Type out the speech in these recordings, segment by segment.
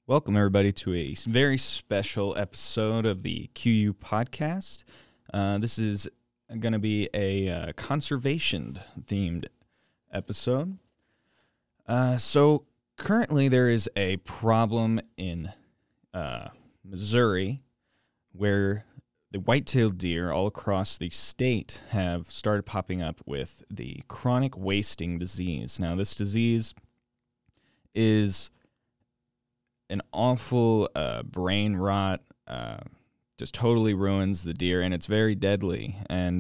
Welcome, everybody, to a very special episode of the QU podcast. This is going to be a conservation-themed episode. So currently there is a problem in Missouri where the white-tailed deer all across the state have started popping up with the chronic wasting disease. Now, this disease is an awful brain rot, just totally ruins the deer, and it's very deadly, and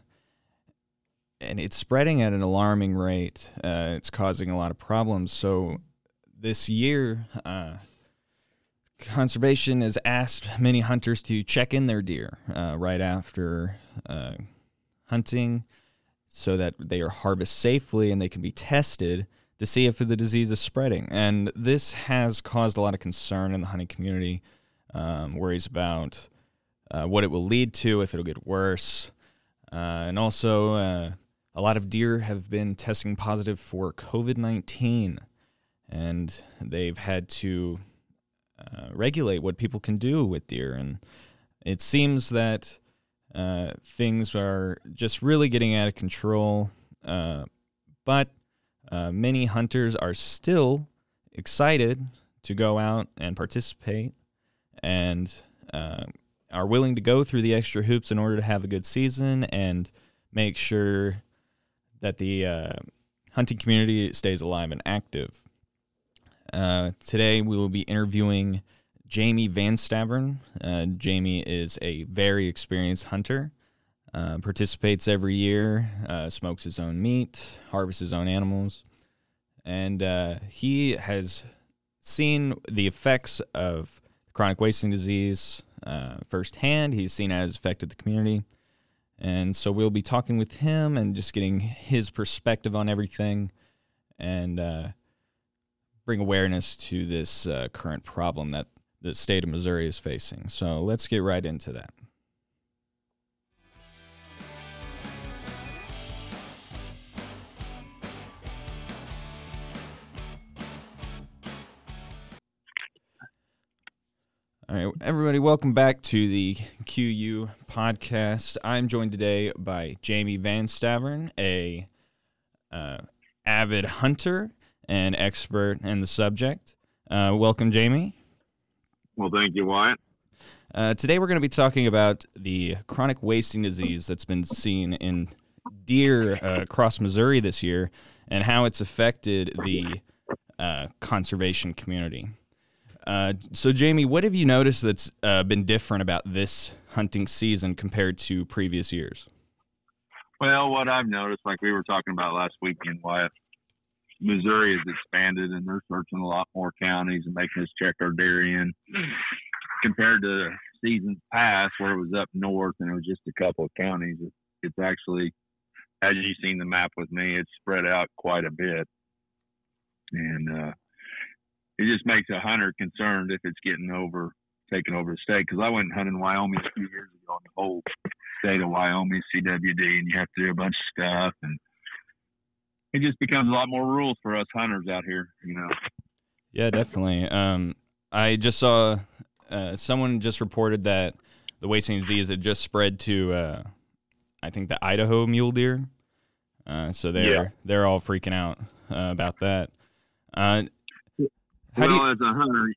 it's spreading at an alarming rate. It's causing a lot of problems. So this year, conservation has asked many hunters to check in their deer right after hunting so that they are harvested safely and they can be tested to see if the disease is spreading. And this has caused a lot of concern in the hunting community, worries about what it will lead to, if it'll get worse. And also, a lot of deer have been testing positive for COVID-19, and they've had to regulate what people can do with deer. And it seems that things are just really getting out of control, but many hunters are still excited to go out and participate and are willing to go through the extra hoops in order to have a good season and make sure that the hunting community stays alive and active. Today we will be interviewing Jamie Van Staveren. Jamie is a very experienced hunter. Participates every year, smokes his own meat, harvests his own animals, and he has seen the effects of chronic wasting disease firsthand. He's seen how it's affected the community, and so we'll be talking with him and just getting his perspective on everything and bring awareness to this current problem that the state of Missouri is facing. So let's get right into that. All right, everybody, welcome back to the QU podcast. I'm joined today by Jamie Van Staveren, a avid hunter and expert in the subject. Welcome, Jamie. Well, thank you, Wyatt. Today we're going to be talking about the chronic wasting disease that's been seen in deer across Missouri this year and how it's affected the conservation community. So, Jamie, what have you noticed that's been different about this hunting season compared to previous years? Well, what I've noticed, like we were talking about last weekend, Wyatt, Missouri has expanded and they're searching a lot more counties and making us check our deer in compared to seasons past where it was up north and it was just a couple of counties. It's actually, as you've seen the map with me, it's spread out quite a bit. And it just makes a hunter concerned if it's taking over the state. Because I went hunting Wyoming a few years ago in the whole state of Wyoming, CWD, and you have to do a bunch of stuff. And it just becomes a lot more rules for us hunters out here, you know. Yeah, definitely. I just saw someone just reported that the wasting disease had just spread to, I think, the Idaho mule deer. So they're all freaking out about that. As a hunter,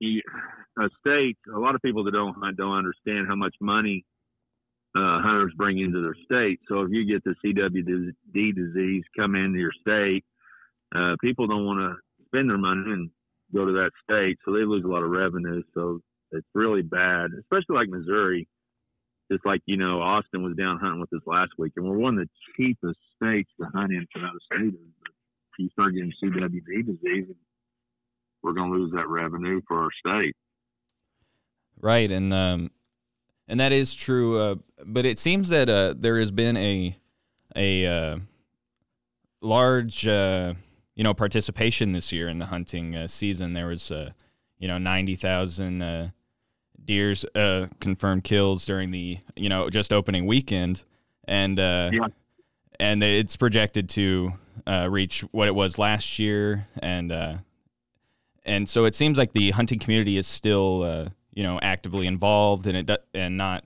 a lot of people that don't hunt don't understand how much money hunters bring into their state. So if you get the CWD disease come into your state, people don't want to spend their money and go to that state, so they lose a lot of revenue. So it's really bad, especially like Missouri. Just like, you know, Austin was down hunting with us last week, and we're one of the cheapest states to hunt in for other states. But you start getting CWD disease, we're going to lose that revenue for our state. Right, and that is true. But it seems that there has been a large participation this year in the hunting season. There was 90,000 deers confirmed kills during the just opening weekend, and it's projected to reach what it was last year, and and so it seems like the hunting community is still actively involved, and not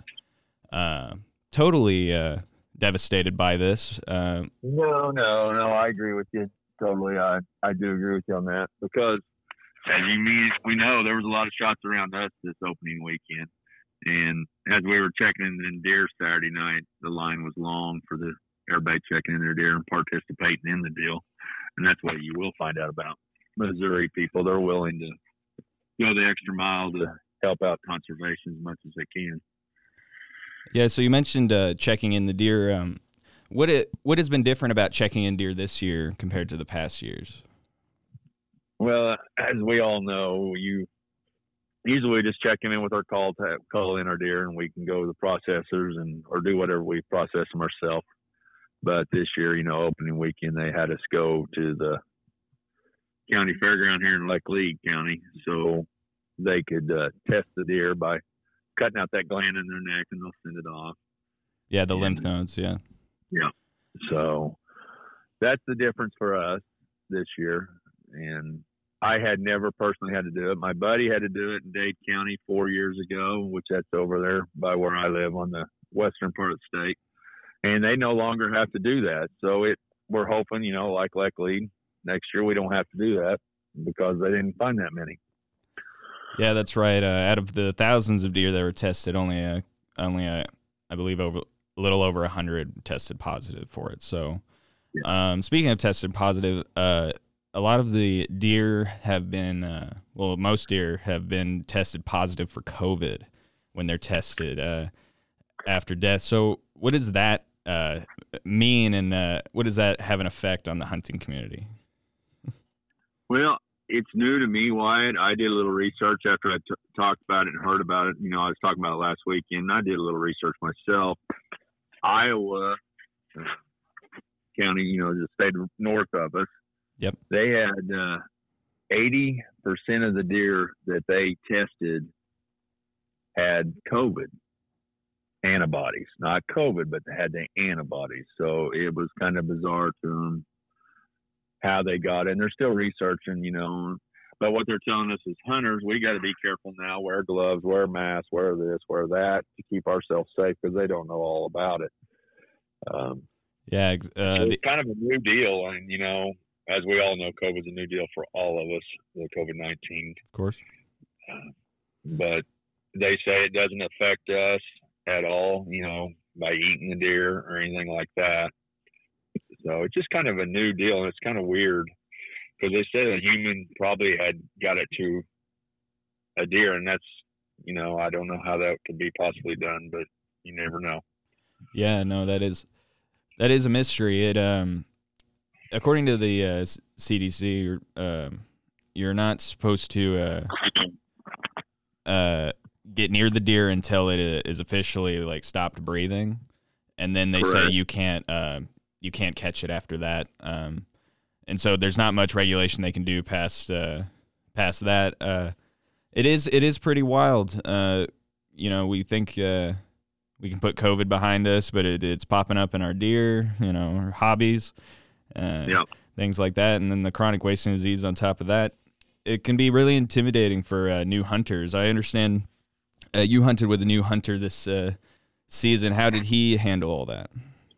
totally devastated by this. No, I agree with you totally. I do agree with you on that, because as we know, there was a lot of shots around us this opening weekend, and as we were checking in deer Saturday night, the line was long for the everybody checking in their deer and participating in the deal, and that's what you will find out about Missouri people. They're willing to go the extra mile to help out conservation as much as they can. Yeah, so you mentioned checking in the deer. What has been different about checking in deer this year compared to the past years? Well, as we all know, usually just checking in with our call in our deer, and we can go to the processors or do whatever, we process them ourselves. But this year, opening weekend, they had us go to the county fairground here in Lake League County, so they could test the deer by cutting out that gland in their neck, and they'll send it off. Yeah, the lymph nodes, yeah. Yeah. So that's the difference for us this year. And I had never personally had to do it. My buddy had to do it in Dade County 4 years ago, which that's over there by where I live on the western part of the state. And they no longer have to do that. So we're hoping, like Lake League, next year we don't have to do that because they didn't find that many. Yeah, that's right. Out of the thousands of deer that were tested, only I believe a little over 100 tested positive for it. So, speaking of tested positive, a lot of the deer have been, most deer have been tested positive for COVID when they're tested after death. So, what does that mean, and what does that have an effect on the hunting community? Well, it's new to me, Wyatt. I did a little research after I talked about it and heard about it. I was talking about it last weekend. I did a little research myself. Iowa County, the state north of us. Yep. They had 80% of the deer that they tested had COVID antibodies, not COVID, but they had the antibodies. So it was kind of bizarre to them how they got it. And they're still researching, but what they're telling us as hunters, we got to be careful now, wear gloves, wear masks, wear this, wear that to keep ourselves safe, because they don't know all about it. It's kind of a new deal. And, as we all know, COVID's a new deal for all of us, the COVID-19. Of course. But they say it doesn't affect us at all, by eating the deer or anything like that. So it's just kind of a new deal, and it's kind of weird because they said a human probably had got it to a deer, and that's, I don't know how that could be possibly done, but you never know. Yeah, no, that is a mystery. It according to the CDC, you're not supposed to get near the deer until it is officially stopped breathing, and then they say you can't catch it after that. And so there's not much regulation they can do past that. It is pretty wild. We think we can put COVID behind us, but it's popping up in our deer, our hobbies, things like that. And then the chronic wasting disease on top of that. It can be really intimidating for new hunters. I understand you hunted with a new hunter this season. How did he handle all that?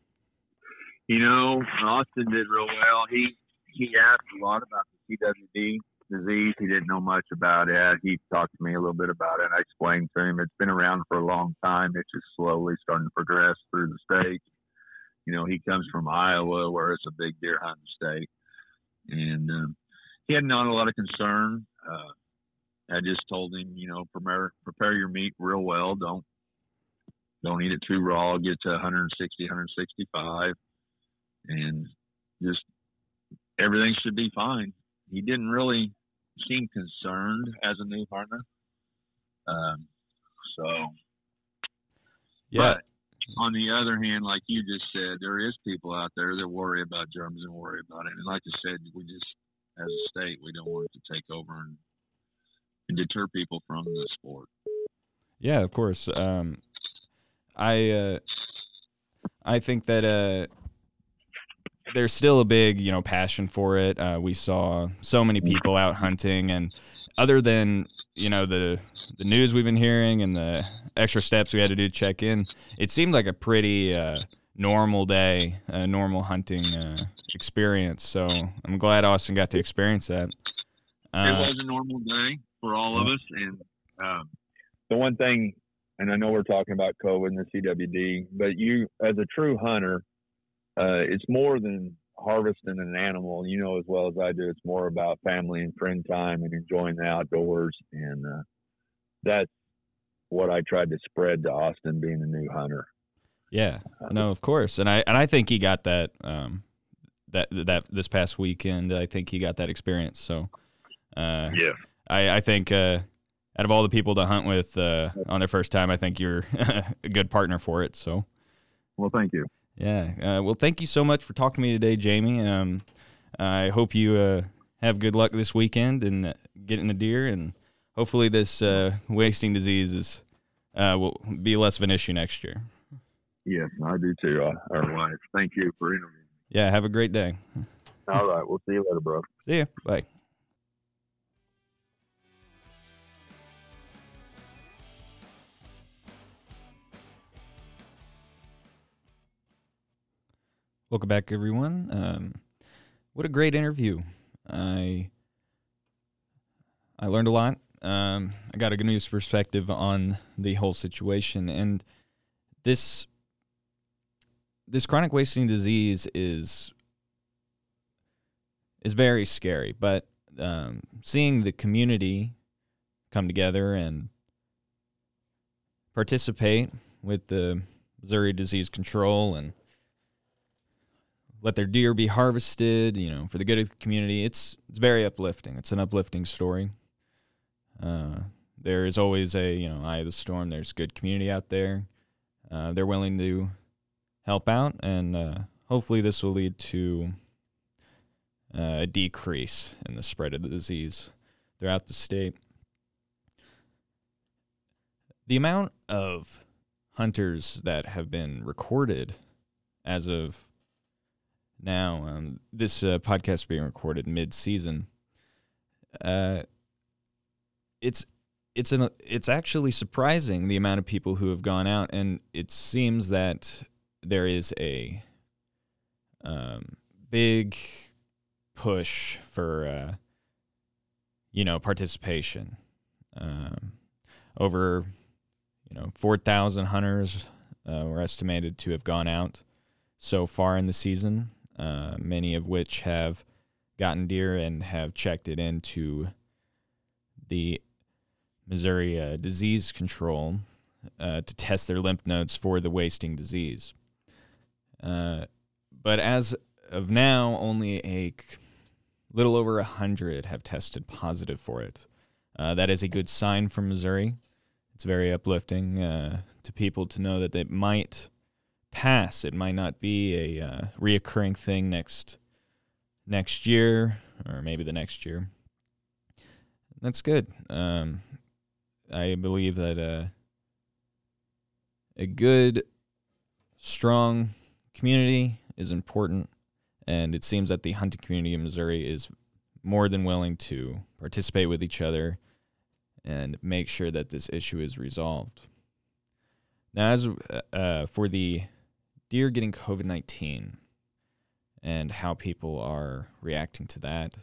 Austin did real well. He asked a lot about the CWD disease. He didn't know much about it. He talked to me a little bit about it. I explained to him it's been around for a long time. It's just slowly starting to progress through the state. He comes from Iowa, where it's a big deer hunting state. And he had not a lot of concern. I just told him, prepare your meat real well. Don't eat it too raw. Get to 160, 165. And just everything should be fine. He didn't really seem concerned as a new hunter. But on the other hand, like you just said, there is people out there that worry about germs and worry about it. And like I said, we just, as a state, we don't want it to take over and deter people from the sport. Yeah, of course. I think that there's still a big, passion for it. We saw so many people out hunting, and other than the news we've been hearing and the extra steps we had to do to check in, it seemed like a pretty normal day, a normal hunting experience. So I'm glad Austin got to experience that. It was a normal day for all of us, and the one thing, and I know we're talking about COVID and the CWD, but you, as a true hunter, it's more than harvesting an animal. You know as well as I do, it's more about family and friend time and enjoying the outdoors, and that's what I tried to spread to Austin, being a new hunter. Yeah, no, of course, and I think he got that that this past weekend. I think he got that experience. So, yeah, I think out of all the people to hunt with on their first time, I think you're a good partner for it. So, well, thank you. Yeah, well, thank you so much for talking to me today, Jamie. I hope you have good luck this weekend and getting a deer, and hopefully this wasting disease will be less of an issue next year. Yes, I do too. Our wife. Thank you for interviewing. Yeah, have a great day. All right, we'll see you later, bro. See ya. Bye. Welcome back, everyone. What a great interview. I learned a lot. I got a good news perspective on the whole situation, and this chronic wasting disease is very scary. But seeing the community come together and participate with the Missouri Disease Control and let their deer be harvested, for the good of the community, it's very uplifting. It's an uplifting story. There is always a eye of the storm. There's good community out there. They're willing to help out, and hopefully this will lead to a decrease in the spread of the disease throughout the state. The amount of hunters that have been recorded as of now, this podcast is being recorded mid-season. It's actually surprising the amount of people who have gone out, and it seems that there is a big push for participation. Over 4,000 hunters were estimated to have gone out so far in the season. Many of which have gotten deer and have checked it into the Missouri Disease Control to test their lymph nodes for the wasting disease. But as of now, only a little over 100 have tested positive for it. That is a good sign for Missouri. It's very uplifting to people to know that they might pass. It might not be a reoccurring thing next year or maybe the next year. That's good. I believe that a good, strong community is important, and it seems that the hunting community in Missouri is more than willing to participate with each other and make sure that this issue is resolved. Now, as for the deer getting COVID-19 and how people are reacting to that,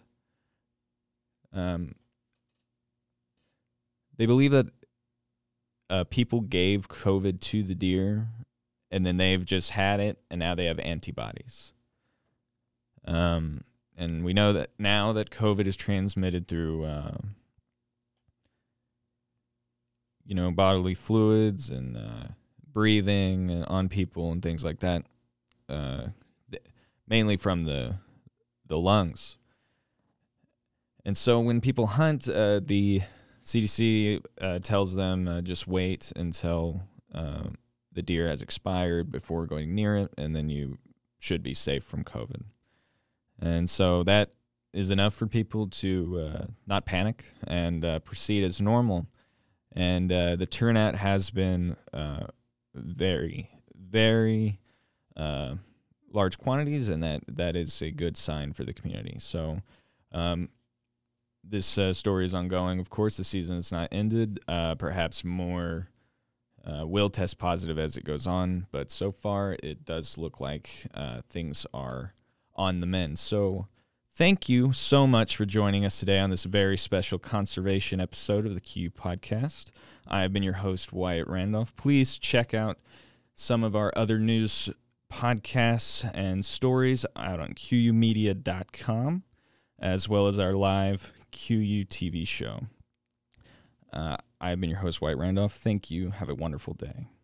they believe that people gave COVID to the deer and then they've just had it and now they have antibodies. And we know that now that COVID is transmitted through bodily fluids and breathing and on people and things like that, mainly from the lungs. And so when people hunt, the CDC tells them just wait until the deer has expired before going near it, and then you should be safe from COVID. And so that is enough for people to not panic and proceed as normal. And the turnout has been very, very large quantities, and that is a good sign for the community. So this story is ongoing. Of course, the season is not ended. Perhaps more will test positive as it goes on, but so far it does look like things are on the mend. So thank you so much for joining us today on this very special conservation episode of the QU Podcast. I have been your host, Wyatt Randolph. Please check out some of our other news podcasts and stories out on QUmedia.com, as well as our live QU TV show. I have been your host, Wyatt Randolph. Thank you. Have a wonderful day.